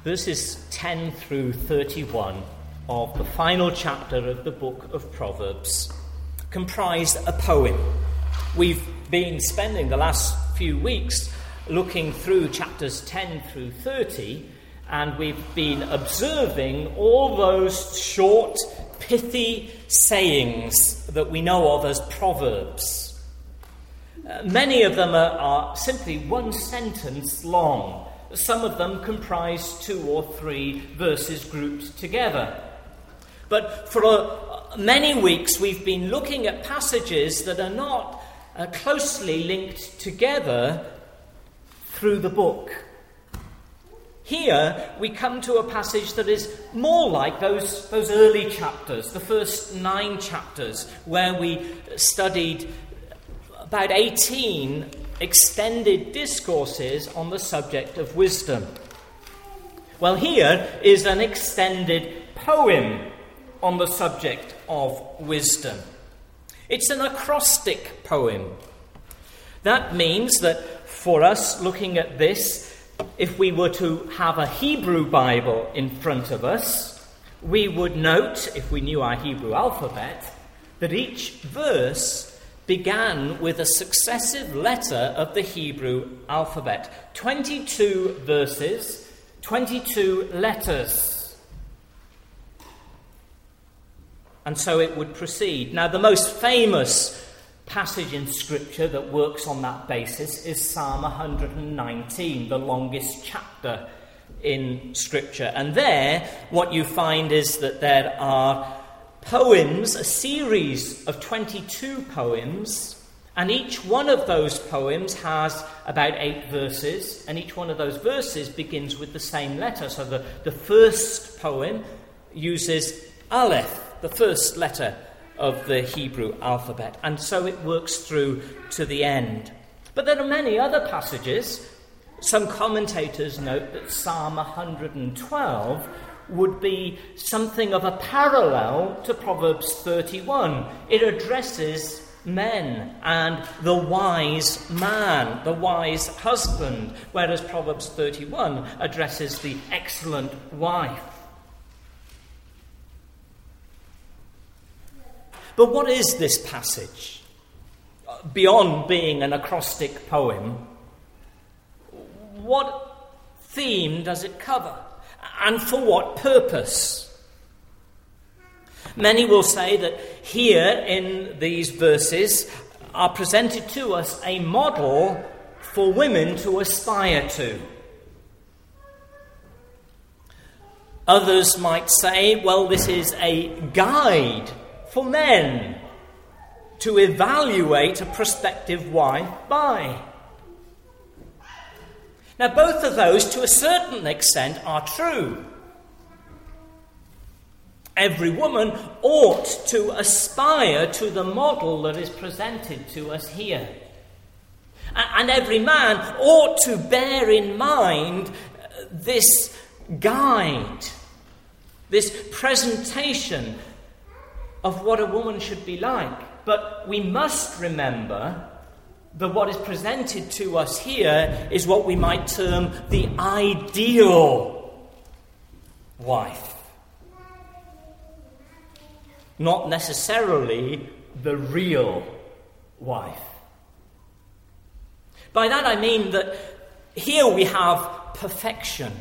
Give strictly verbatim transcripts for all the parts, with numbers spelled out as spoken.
verses ten through thirty-one of the final chapter of the book of Proverbs comprise a poem. We've been spending the last few weeks looking through chapters ten through thirty, and we've been observing all those short, pithy sayings that we know of as proverbs. Uh, many of them are, are simply one sentence long. Some of them comprise two or three verses grouped together. But for uh, many weeks we've been looking at passages that are not uh, closely linked together through the book. Here we come to a passage that is more like those, those early chapters, the first nine chapters, where we studied about eighteen extended discourses on the subject of wisdom. Well, here is an extended poem on the subject of wisdom. It's an acrostic poem. That means that for us looking at this, if we were to have a Hebrew Bible in front of us, we would note, if we knew our Hebrew alphabet, that each verse began with a successive letter of the Hebrew alphabet. twenty-two verses, twenty-two letters. And so it would proceed. Now, the most famous passage in Scripture that works on that basis is Psalm one hundred nineteen, the longest chapter in Scripture. And there, what you find is that there are poems, a series of twenty-two poems, and each one of those poems has about eight verses, and each one of those verses begins with the same letter. So the, the first poem uses Aleph, the first letter of the Hebrew alphabet, and so it works through to the end. But there are many other passages. Some commentators note that Psalm one hundred twelve would be something of a parallel to Proverbs thirty-one. It addresses men and the wise man, the wise husband, whereas Proverbs thirty-one addresses the excellent wife. But what is this passage? Beyond being an acrostic poem, what theme does it cover? And for what purpose? Many will say that here in these verses are presented to us a model for women to aspire to. Others might say, well, this is a guide for men to evaluate a prospective wife by. Now, both of those, to a certain extent, are true. Every woman ought to aspire to the model that is presented to us here. And every man ought to bear in mind this guide, this presentation of what a woman should be like. But we must remember that what is presented to us here is what we might term the ideal wife. Not necessarily the real wife. By that I mean that here we have perfection.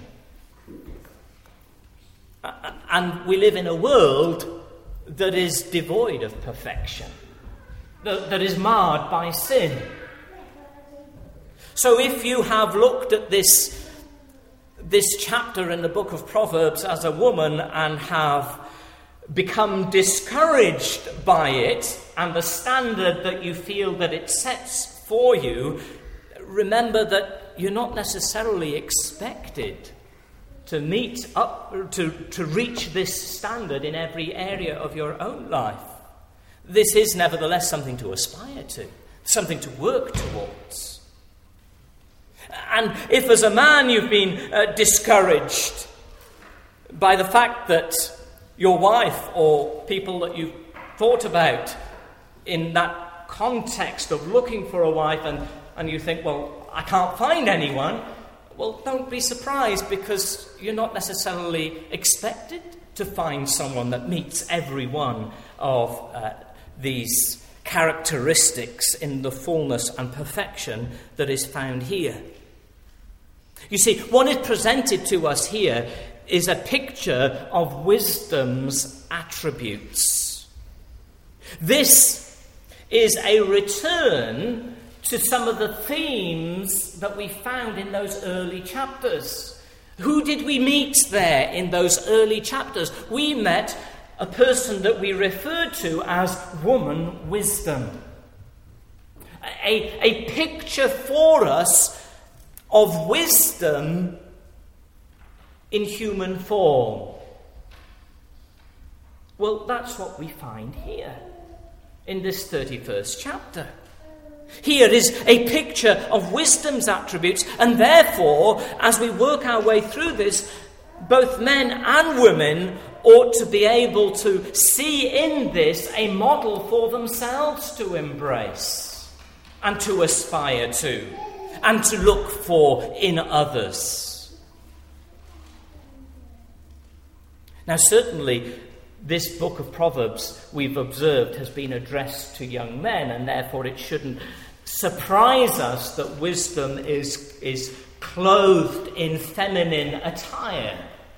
And we live in a world that is devoid of perfection, that, that is marred by sin. So if you have looked at this, this chapter in the book of Proverbs as a woman and have become discouraged by it and the standard that you feel that it sets for you, remember that you're not necessarily expected to meet up, to, to reach this standard in every area of your own life. This is nevertheless something to aspire to, something to work towards. And if as a man you've been uh, discouraged by the fact that your wife or people that you've thought about in that context of looking for a wife and, and you think, well, I can't find anyone, Well, don't be surprised, because you're not necessarily expected to find someone that meets every one of uh, these characteristics in the fullness and perfection that is found here. You see, what is presented to us here is a picture of wisdom's attributes. This is a return to some of the themes that we found in those early chapters. Who did we meet there in those early chapters? We met a person that we referred to as woman wisdom. A, a picture for us of wisdom in human form. Well, that's what we find here in this thirty-first chapter. Here is a picture of wisdom's attributes, and therefore, as we work our way through this, both men and women ought to be able to see in this a model for themselves to embrace and to aspire to and to look for in others. Now, certainly, this book of Proverbs, we've observed, has been addressed to young men, and therefore it shouldn't surprise us that wisdom is, is clothed in feminine attire.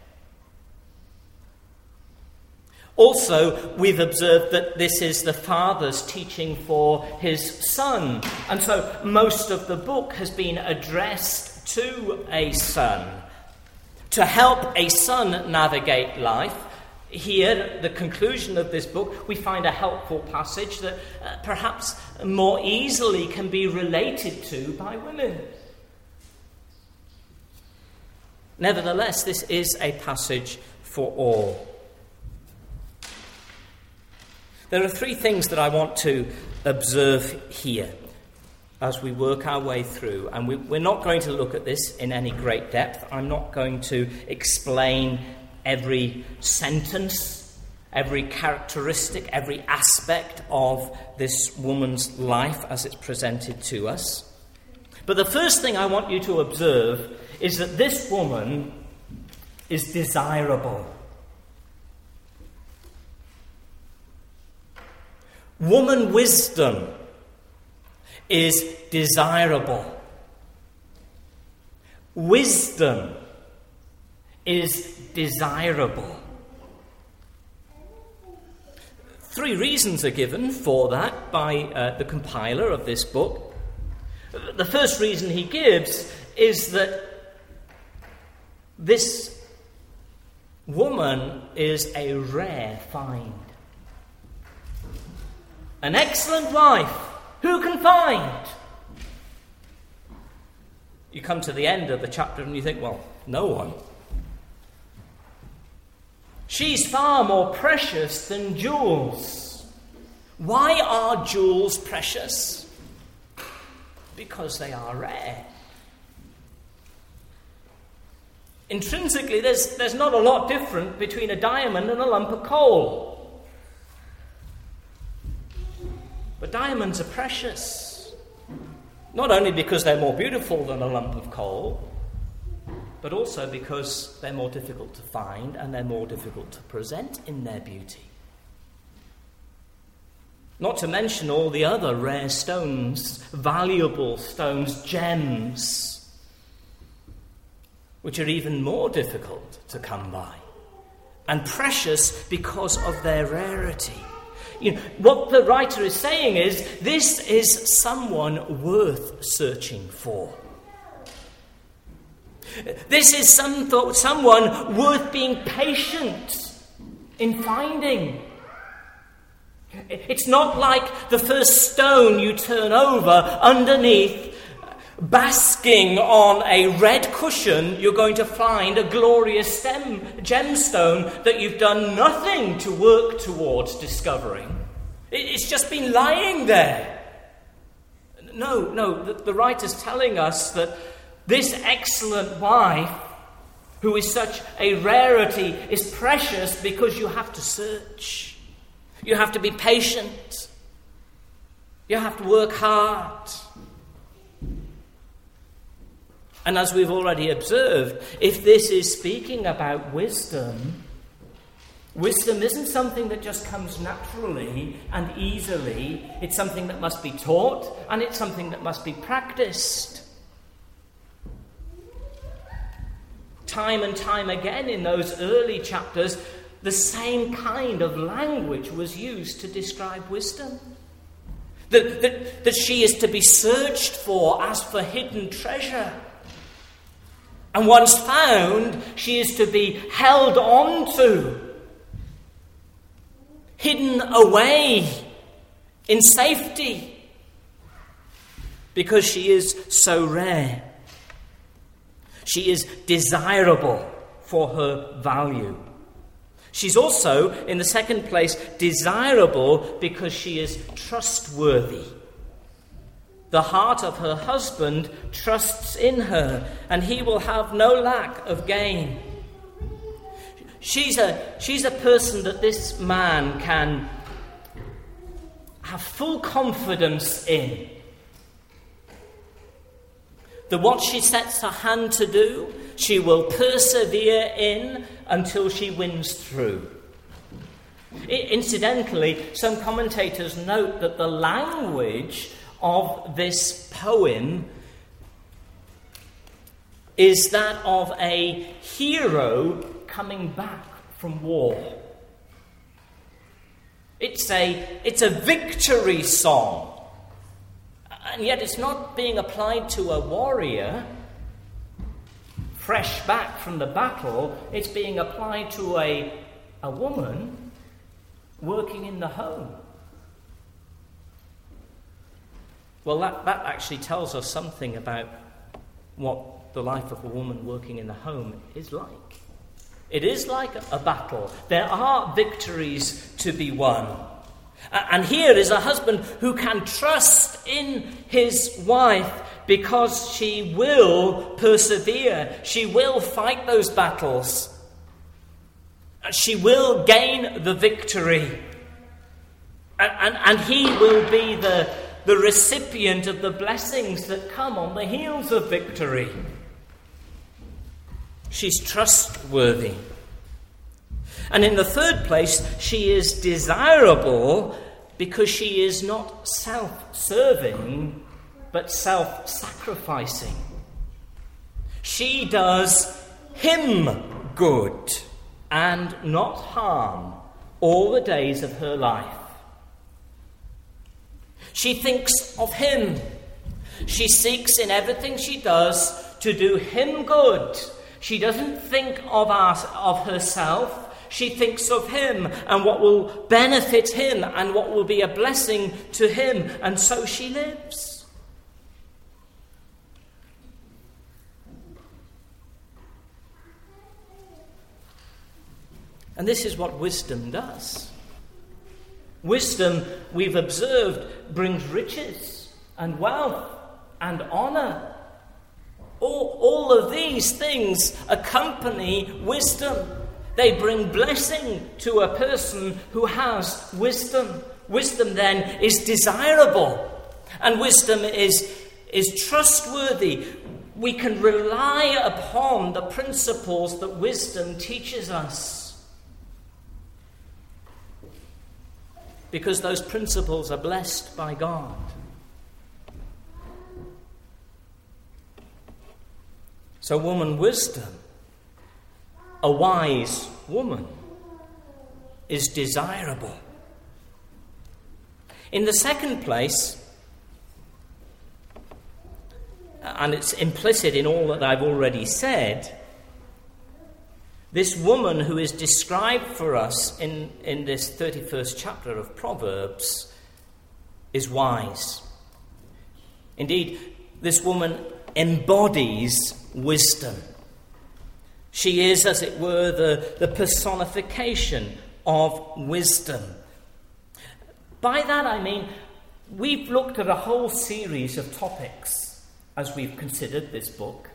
Also, we've observed that this is the father's teaching for his son, and so most of the book has been addressed to a son, to help a son navigate life. Here, the conclusion of this book, we find a helpful passage that uh, perhaps more easily can be related to by women. Nevertheless, this is a passage for all. There are three things that I want to observe here as we work our way through, and we, we're not going to look at this in any great depth. I'm not going to explain every sentence, every characteristic, every aspect of this woman's life as it's presented to us. But the first thing I want you to observe is that this woman is desirable. Woman wisdom is desirable. Wisdom is desirable. Three reasons are given for that by uh, the compiler of this book. The first reason he gives is that this woman is a rare find. An excellent wife, who can find? You come to the end of the chapter and you think, well, no one. She's far more precious than jewels. Why are jewels precious? Because they are rare. Intrinsically, there's, there's not a lot different between a diamond and a lump of coal. But diamonds are precious, not only because they're more beautiful than a lump of coal, but also because they're more difficult to find and they're more difficult to present in their beauty. Not to mention all the other rare stones, valuable stones, gems, which are even more difficult to come by, and precious because of their rarity. You know, what the writer is saying is, this is someone worth searching for. This is some th- someone worth being patient in finding. It's not like the first stone you turn over underneath, basking on a red cushion, you're going to find a glorious stem, gemstone that you've done nothing to work towards discovering. It's just been lying there. No, no, the, the writer's telling us that this excellent wife, who is such a rarity, is precious because you have to search. You have to be patient. You have to work hard. And as we've already observed, if this is speaking about wisdom, wisdom isn't something that just comes naturally and easily. It's something that must be taught, and it's something that must be practiced. Time and time again in those early chapters, the same kind of language was used to describe wisdom. That, that, that she is to be searched for as for hidden treasure. And once found, she is to be held on to, hidden away in safety, because she is so rare. She is desirable for her value. She's also, in the second place, desirable because she is trustworthy. The heart of her husband trusts in her, and he will have no lack of gain. She's a, she's a person that this man can have full confidence in. That what she sets her hand to do, she will persevere in until she wins through. I, incidentally, some commentators note that the language of this poem is that of a hero coming back from war. It's a, it's a victory song. And yet it's not being applied to a warrior fresh back from the battle. It's being applied to a, a woman working in the home. Well, that, that actually tells us something about what the life of a woman working in the home is like. It is like a battle. There are victories to be won. And here is a husband who can trust in his wife because she will persevere. She will fight those battles. She will gain the victory. And, and, and he will be the, the recipient of the blessings that come on the heels of victory. She's trustworthy. And in the third place, she is desirable because she is not self-serving, but self-sacrificing. She does him good and not harm all the days of her life. She thinks of him. She seeks in everything she does to do him good. She doesn't think of, us, of herself. She thinks of him and what will benefit him and what will be a blessing to him. And so she lives. And this is what wisdom does. Wisdom, we've observed, brings riches and wealth and honour. All, all of these things accompany wisdom. They bring blessing to a person who has wisdom. Wisdom then is desirable. And wisdom is, is trustworthy. We can rely upon the principles that wisdom teaches us. Because those principles are blessed by God. So woman wisdom, a wise woman, is desirable. In the second place, and it's implicit in all that I've already said, this woman who is described for us in, in this thirty-first chapter of Proverbs is wise. Indeed, this woman embodies wisdom. She is, as it were, the, the personification of wisdom. By that I mean, we've looked at a whole series of topics as we've considered this book.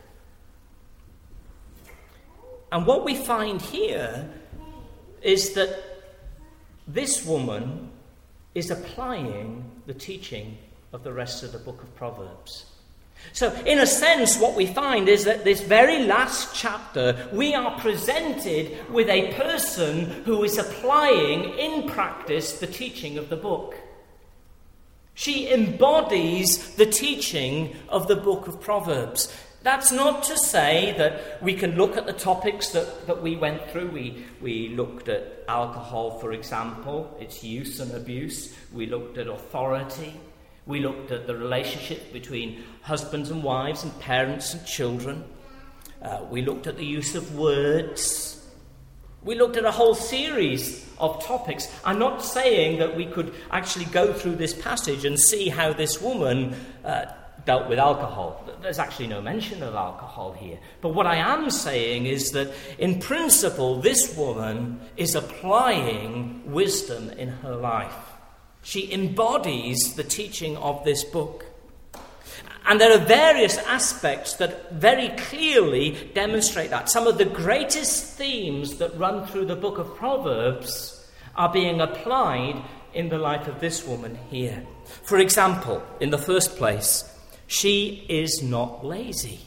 And what we find here is that this woman is applying the teaching of the rest of the book of Proverbs. So, in a sense, what we find is that this very last chapter, we are presented with a person who is applying in practice the teaching of the book. She embodies the teaching of the book of Proverbs. That's not to say that we can look at the topics that, that we went through. We, we looked at alcohol, for example, its use and abuse. We looked at authority. We looked at the relationship between husbands and wives and parents and children. Uh, we looked at the use of words. We looked at a whole series of topics. I'm not saying that we could actually go through this passage and see how this woman uh, dealt with alcohol. There's actually no mention of alcohol here. But what I am saying is that, in principle, this woman is applying wisdom in her life. She embodies the teaching of this book. And there are various aspects that very clearly demonstrate that. Some of the greatest themes that run through the book of Proverbs are being applied in the life of this woman here. For example, in the first place, she is not lazy.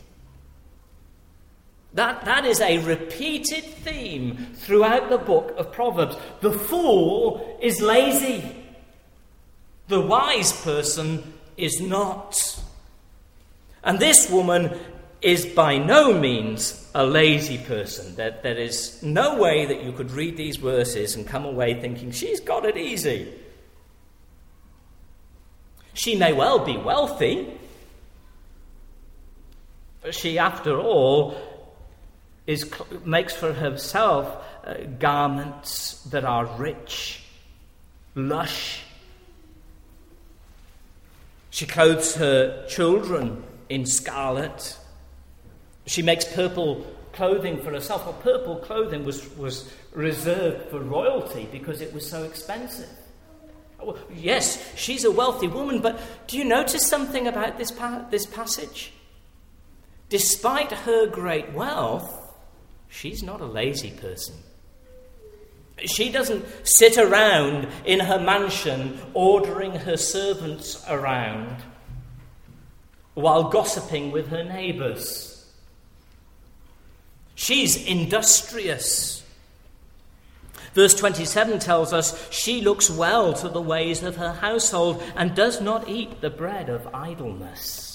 That, that is a repeated theme throughout the book of Proverbs. The fool is lazy. The wise person is not. And this woman is by no means a lazy person. There, there is no way that you could read these verses and come away thinking she's got it easy. She may well be wealthy, but she, after all, is makes for herself uh, garments that are rich, lush. She clothes her children in scarlet. She makes purple clothing for herself. Well, purple clothing was, was reserved for royalty because it was so expensive. Well, yes, she's a wealthy woman, but do you notice something about this pa- this passage? Despite her great wealth, she's not a lazy person. She doesn't sit around in her mansion ordering her servants around while gossiping with her neighbours. She's industrious. Verse twenty-seven tells us she looks well to the ways of her household and does not eat the bread of idleness.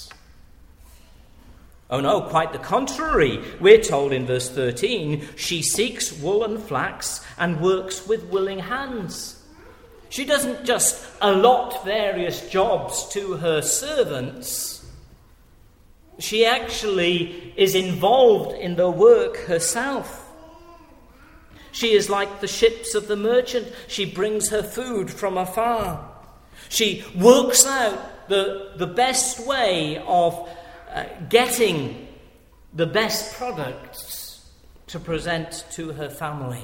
Oh no, quite the contrary. We're told in verse thirteen, she seeks wool and flax and works with willing hands. She doesn't just allot various jobs to her servants. She actually is involved in the work herself. She is like the ships of the merchant. She brings her food from afar. She works out the, the best way of Uh, getting the best products to present to her family.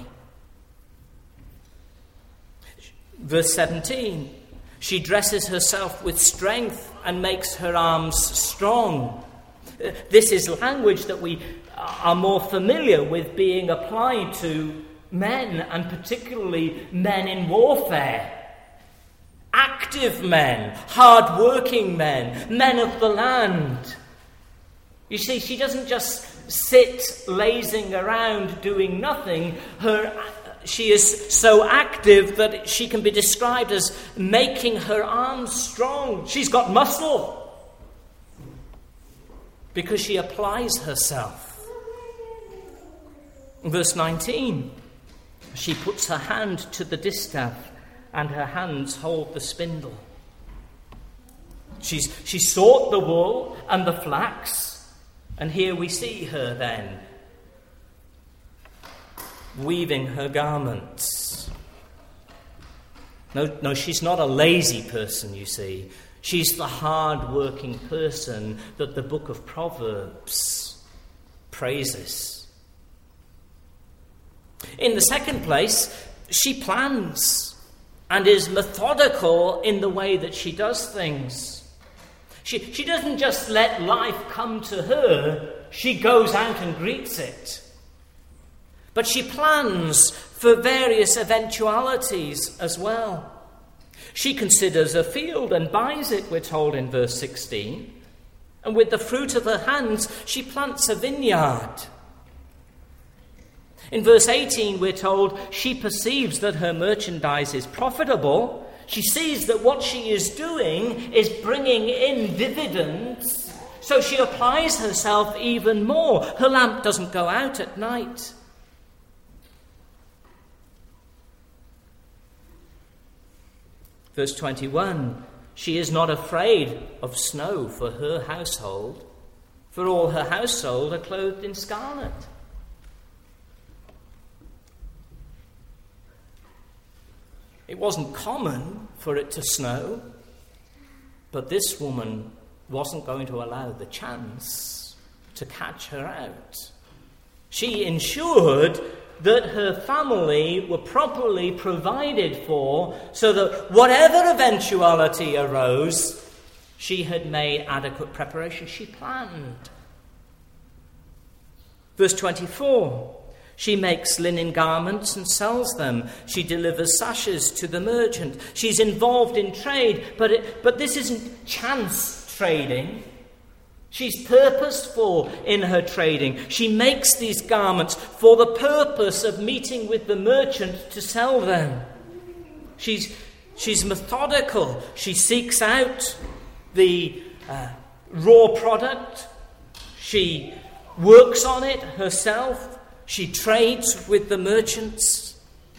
Verse seventeen, she dresses herself with strength and makes her arms strong. Uh, this is language that we are more familiar with being applied to men, and particularly men in warfare. Active men, hard-working men, men of the land. You see, she doesn't just sit lazing around doing nothing. Her, she is so active that she can be described as making her arms strong. She's got muscle because she applies herself. Verse nineteen, she puts her hand to the distaff and her hands hold the spindle. She's, she sought the wool and the flax. And here we see her then, weaving her garments. No, no, she's not a lazy person, you see. She's the hard-working person that the book of Proverbs praises. In the second place, she plans and is methodical in the way that she does things. She, she doesn't just let life come to her, she goes out and greets it. But she plans for various eventualities as well. She considers a field and buys it, we're told in verse sixteen. And with the fruit of her hands, she plants a vineyard. In verse eighteen, we're told she perceives that her merchandise is profitable. She sees that what she is doing is bringing in dividends. So she applies herself even more. Her lamp doesn't go out at night. Verse twenty-one, she is not afraid of snow for her household, for all her household are clothed in scarlet. It wasn't common for it to snow, but this woman wasn't going to allow the chance to catch her out. She ensured that her family were properly provided for, so that whatever eventuality arose, she had made adequate preparation. She planned. Verse twenty-four, she makes linen garments and sells them. She delivers sashes to the merchant. She's involved in trade, but it, but this isn't chance trading. She's purposeful in her trading. She makes these garments for the purpose of meeting with the merchant to sell them. She's, she's methodical. She seeks out the uh, raw product. She works on it herself. She trades with the merchants.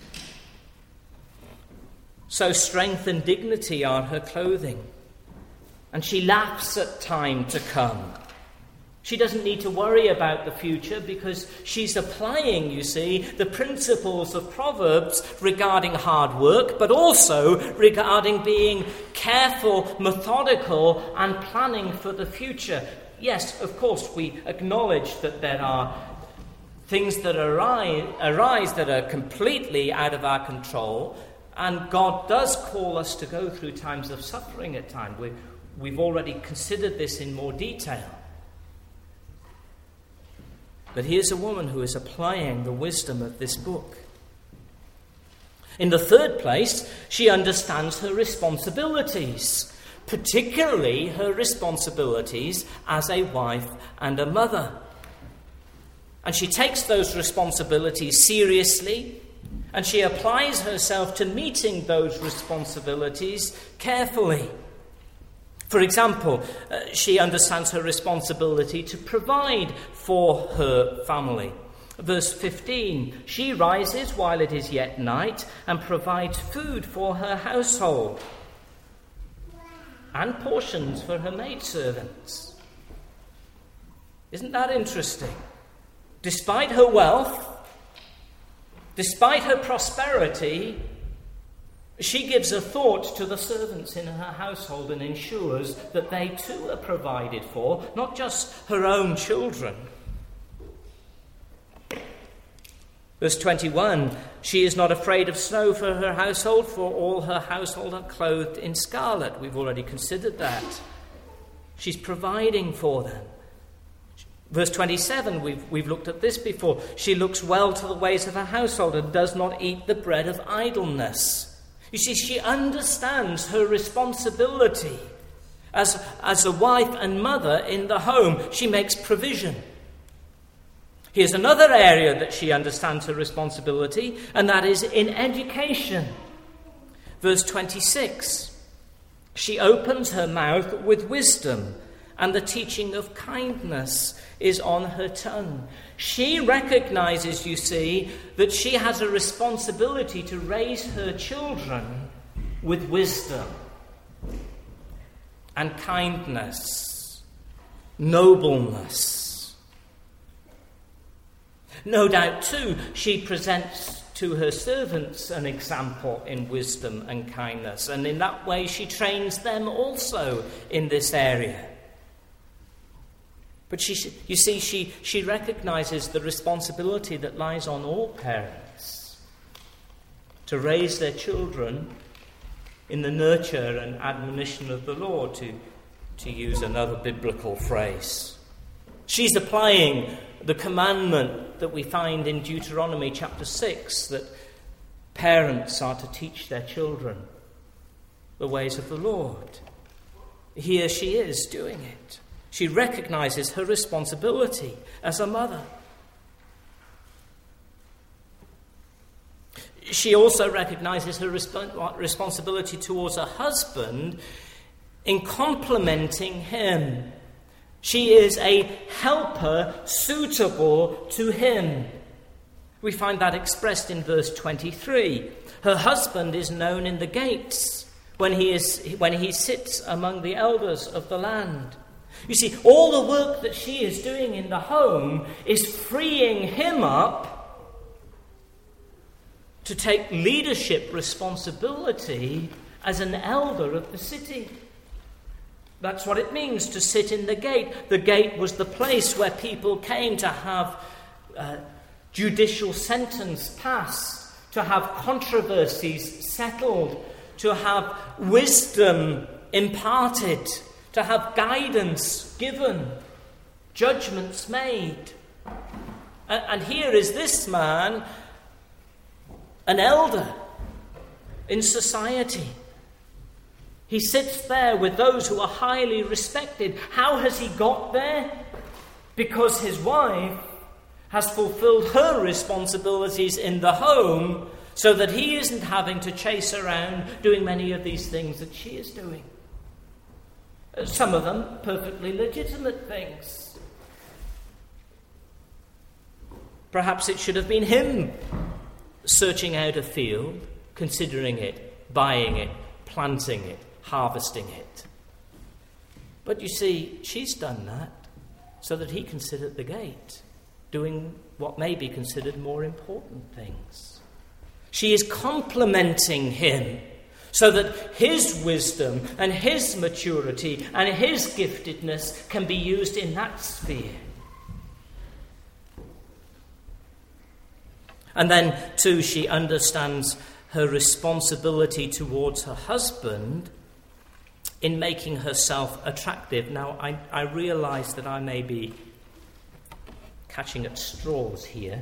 So strength and dignity are her clothing. And she laughs at time to come. She doesn't need to worry about the future because she's applying, you see, the principles of Proverbs regarding hard work, but also regarding being careful, methodical, and planning for the future. Yes, of course, we acknowledge that there are things that arise, arise that are completely out of our control, and God does call us to go through times of suffering at times. We We've already considered this in more detail. But here's a woman who is applying the wisdom of this book. In the third place, she understands her responsibilities, particularly her responsibilities as a wife and a mother. And she takes those responsibilities seriously, and she applies herself to meeting those responsibilities carefully. For example, uh, she understands her responsibility to provide for her family. Verse fifteen, she rises while it is yet night and provides food for her household and portions for her maidservants. Isn't that interesting? Despite her wealth, despite her prosperity, she gives a thought to the servants in her household and ensures that they too are provided for, not just her own children. Verse twenty-one, she is not afraid of snow for her household, for all her household are clothed in scarlet. We've already considered that. She's providing for them. Verse twenty-seven, we've, we've looked at this before. She looks well to the ways of her household and does not eat the bread of idleness. You see, she understands her responsibility as, as a wife and mother in the home. She makes provision. Here's another area that she understands her responsibility, and that is in education. Verse twenty-six, she opens her mouth with wisdom, and the teaching of kindness is on her tongue. She recognizes, you see, that she has a responsibility to raise her children with wisdom and kindness, nobleness. No doubt, too, she presents to her servants an example in wisdom and kindness, and in that way she trains them also in this area. But she, you see, she, she recognizes the responsibility that lies on all parents to raise their children in the nurture and admonition of the Lord, to, to use another biblical phrase. She's applying the commandment that we find in Deuteronomy chapter six, that parents are to teach their children the ways of the Lord. Here she is doing it. She recognizes her responsibility as a mother. She also recognizes her resp- responsibility towards her husband in complementing him. She is a helper suitable to him. We find that expressed in verse twenty-three. Her husband is known in the gates when he is when he sits among the elders of the land. You see, all the work that she is doing in the home is freeing him up to take leadership responsibility as an elder of the city. That's what it means to sit in the gate. The gate was the place where people came to have uh, judicial sentence passed, to have controversies settled, to have wisdom imparted, to have guidance given, judgments made. And, and here is this man, an elder in society. He sits there with those who are highly respected. How has he got there? Because his wife has fulfilled her responsibilities in the home so that he isn't having to chase around doing many of these things that she is doing. Some of them perfectly legitimate things. Perhaps it should have been him searching out a field, considering it, buying it, planting it, harvesting it. But you see, she's done that so that he can sit at the gate, doing what may be considered more important things. She is complementing him so that his wisdom and his maturity and his giftedness can be used in that sphere. And then, too, she understands her responsibility towards her husband in making herself attractive. Now, I, I realize that I may be catching at straws here,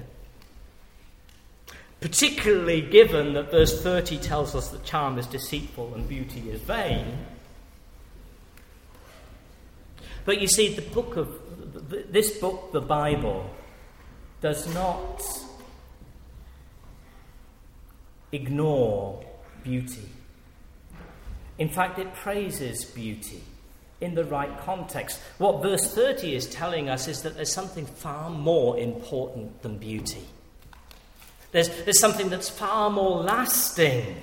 particularly given that verse thirty tells us that charm is deceitful and beauty is vain. But you see, the book of this book, the Bible, does not ignore beauty. In fact, it praises beauty in the right context. What verse thirty is telling us is that there's something far more important than beauty. There's, there's something that's far more lasting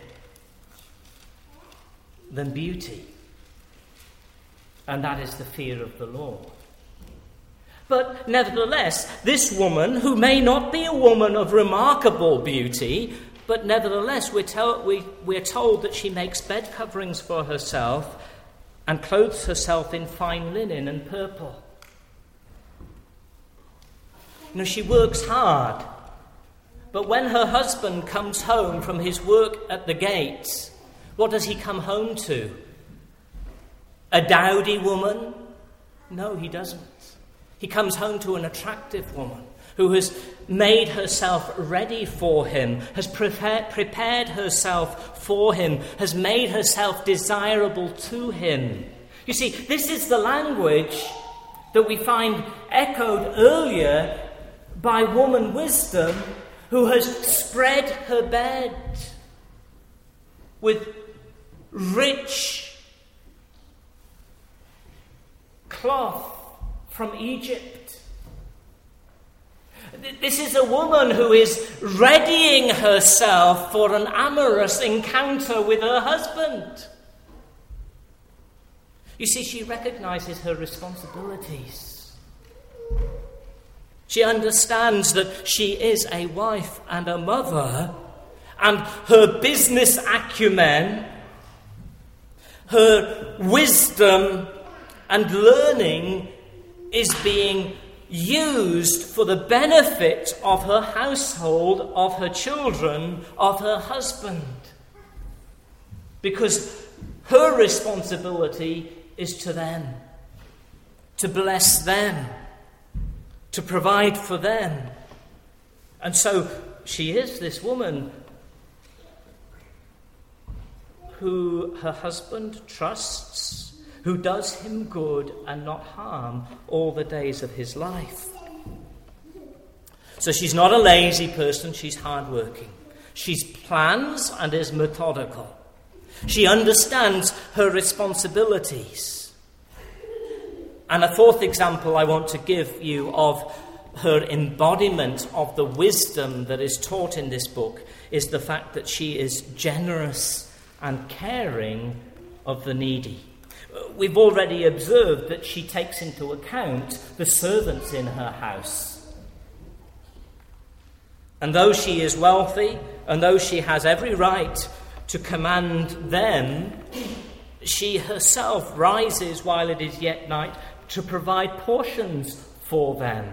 than beauty. And that is the fear of the Lord. But nevertheless, this woman, who may not be a woman of remarkable beauty, but nevertheless, we're, tell- we, we're told that she makes bed coverings for herself and clothes herself in fine linen and purple. You know, she works hard. But when her husband comes home from his work at the gates, what does he come home to? A dowdy woman? No, he doesn't. He comes home to an attractive woman who has made herself ready for him, has prepared, prepared herself for him, has made herself desirable to him. You see, this is the language that we find echoed earlier by woman wisdom, who has spread her bed with rich cloth from Egypt. This is a woman who is readying herself for an amorous encounter with her husband. You see, she recognizes her responsibilities. She understands that she is a wife and a mother, and her business acumen, her wisdom and learning is being used for the benefit of her household, of her children, of her husband. Because her responsibility is to them, to bless them, to provide for them. And so she is this woman who her husband trusts, who does him good and not harm all the days of his life. So she's not a lazy person, she's hardworking. She plans and is methodical. She understands her responsibilities. And a fourth example I want to give you of her embodiment of the wisdom that is taught in this book is the fact that she is generous and caring of the needy. We've already observed that she takes into account the servants in her house. And though she is wealthy, and though she has every right to command them, she herself rises while it is yet night to provide portions for them.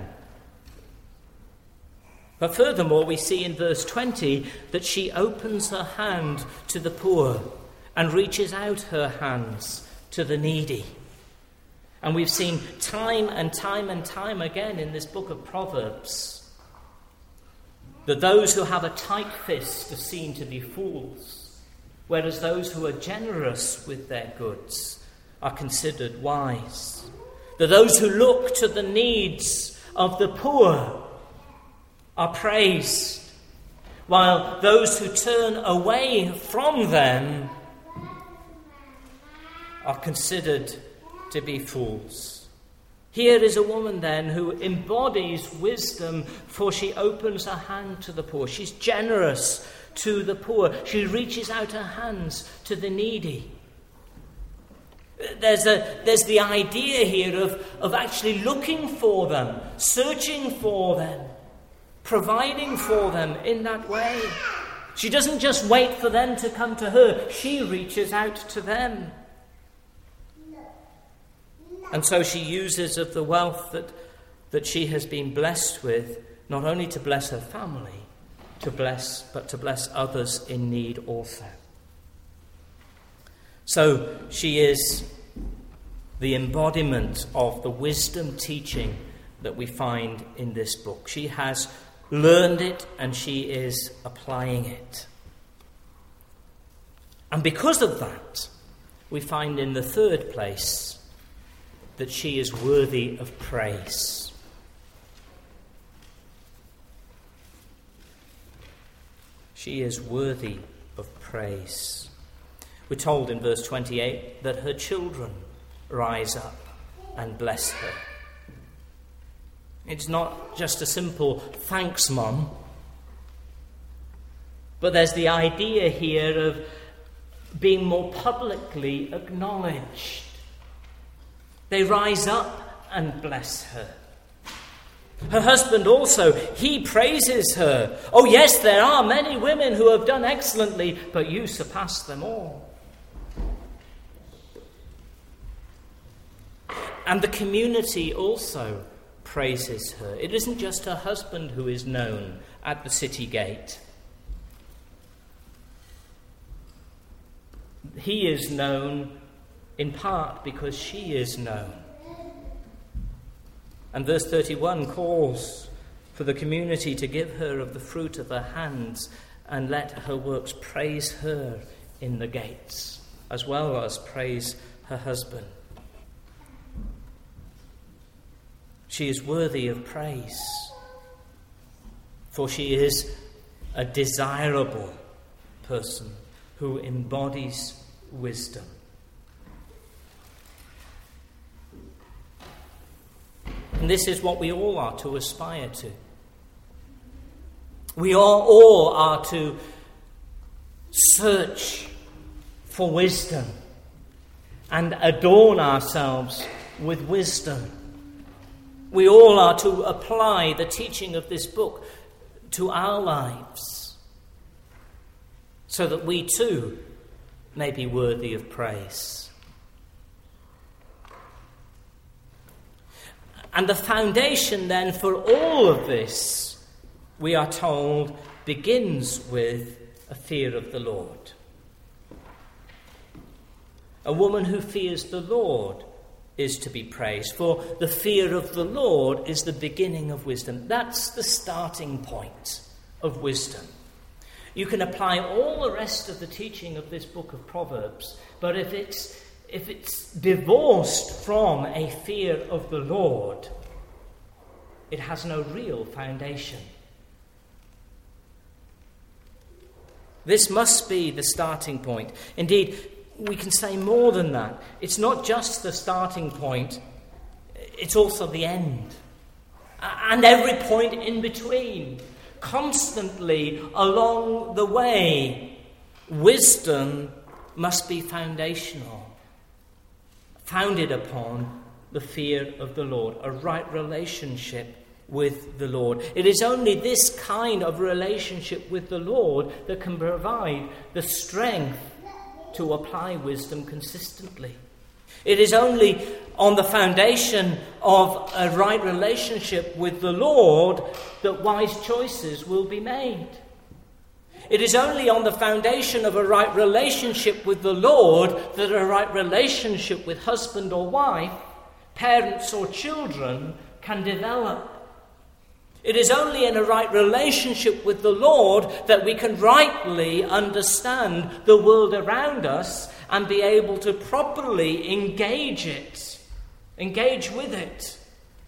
But furthermore, we see in verse twenty that she opens her hand to the poor and reaches out her hands to the needy. And we've seen time and time and time again in this book of Proverbs that those who have a tight fist are seen to be fools, whereas those who are generous with their goods are considered wise. That those who look to the needs of the poor are praised, while those who turn away from them are considered to be fools. Here is a woman then who embodies wisdom, for she opens her hand to the poor. She's generous to the poor. She reaches out her hands to the needy. There's a there's the idea here of, of actually looking for them, searching for them, providing for them in that way. She doesn't just wait for them to come to her. She reaches out to them. And so she uses of the wealth that, that she has been blessed with, not only to bless her family, to bless, but to bless others in need also. So she is the embodiment of the wisdom teaching that we find in this book. She has learned it and she is applying it. And because of that, we find in the third place that she is worthy of praise. She is worthy of praise. We're told in verse twenty-eight that her children rise up and bless her. It's not just a simple thanks, Mum, but there's the idea here of being more publicly acknowledged. They rise up and bless her. Her husband also, he praises her. Oh yes, there are many women who have done excellently, but you surpass them all. And the community also praises her. It isn't just her husband who is known at the city gate. He is known in part because she is known. And verse thirty-one calls for the community to give her of the fruit of her hands and let her works praise her in the gates, as well as praise her husband. She is worthy of praise, for she is a desirable person who embodies wisdom. And this is what we all are to aspire to. We all, all are to search for wisdom and adorn ourselves with wisdom. We all are to apply the teaching of this book to our lives so that we too may be worthy of praise. And the foundation then for all of this, we are told, begins with a fear of the Lord. A woman who fears the Lord is to be praised, for the fear of the Lord is the beginning of wisdom. That's the starting point of wisdom. You can apply all the rest of the teaching of this book of Proverbs, but if it's if it's divorced from a fear of the Lord, it has no real foundation. This must be the starting point. Indeed, we can say more than that. It's not just the starting point, it's also the end. And every point in between. Constantly along the way, wisdom must be foundational, founded upon the fear of the Lord, a right relationship with the Lord. It is only this kind of relationship with the Lord that can provide the strength to apply wisdom consistently. It is only on the foundation of a right relationship with the Lord that wise choices will be made. It is only on the foundation of a right relationship with the Lord that a right relationship with husband or wife, parents or children can develop. It is only in a right relationship with the Lord that we can rightly understand the world around us and be able to properly engage it, engage with it,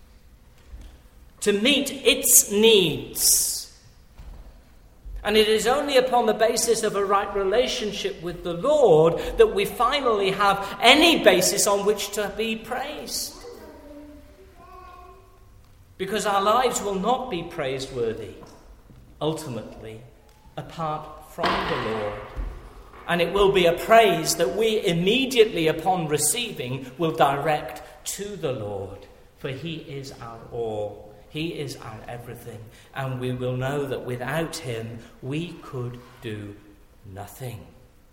to meet its needs. And it is only upon the basis of a right relationship with the Lord that we finally have any basis on which to be praised. Because our lives will not be praiseworthy, ultimately, apart from the Lord. And it will be a praise that we immediately upon receiving will direct to the Lord. For he is our all. He is our everything. And we will know that without him we could do nothing.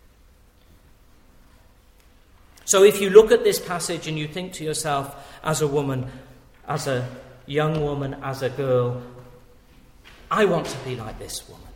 So if you look at this passage and you think to yourself, as a woman, as a young woman, as a girl, I want to be like this woman,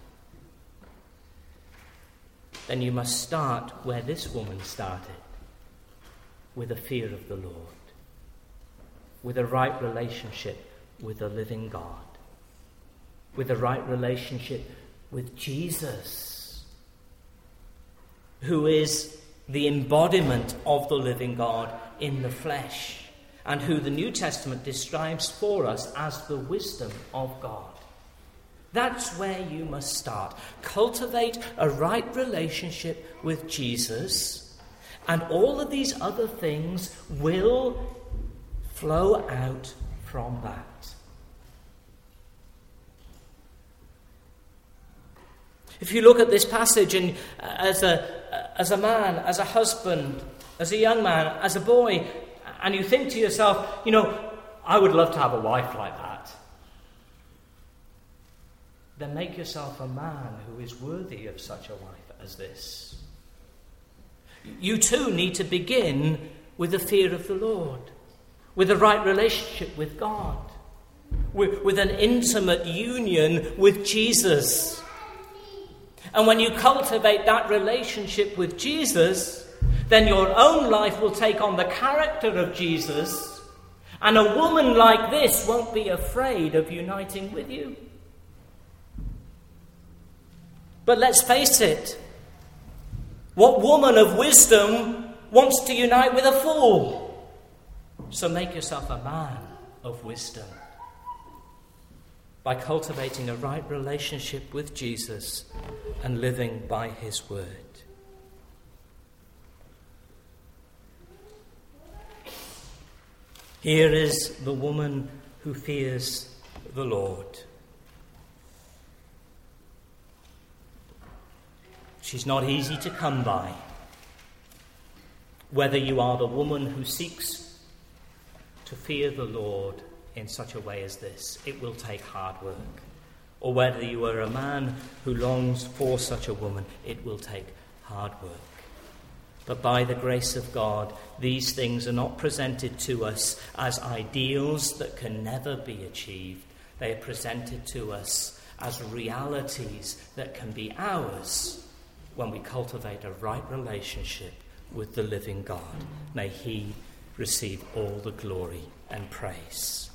then you must start where this woman started, with a fear of the Lord, with a right relationship with the living God, with a right relationship with Jesus, who is the embodiment of the living God in the flesh, and who the New Testament describes for us as the wisdom of God. That's where you must start. Cultivate a right relationship with Jesus, and all of these other things will flow out from that. If you look at this passage and as a as a man, as a husband, as a young man, as a boy, and you think to yourself, you know, I would love to have a wife like that, then make yourself a man who is worthy of such a wife as this. You too need to begin with the fear of the Lord, with a right relationship with God, with, with an intimate union with Jesus. And when you cultivate that relationship with Jesus, then your own life will take on the character of Jesus, and a woman like this won't be afraid of uniting with you. But let's face it, what woman of wisdom wants to unite with a fool? So make yourself a man of wisdom by cultivating a right relationship with Jesus and living by his word. Here is the woman who fears the Lord. She's not easy to come by. Whether you are the woman who seeks to fear the Lord in such a way as this, it will take hard work. Or whether you are a man who longs for such a woman, it will take hard work. But by the grace of God, these things are not presented to us as ideals that can never be achieved. They are presented to us as realities that can be ours when we cultivate a right relationship with the living God. May he receive all the glory and praise.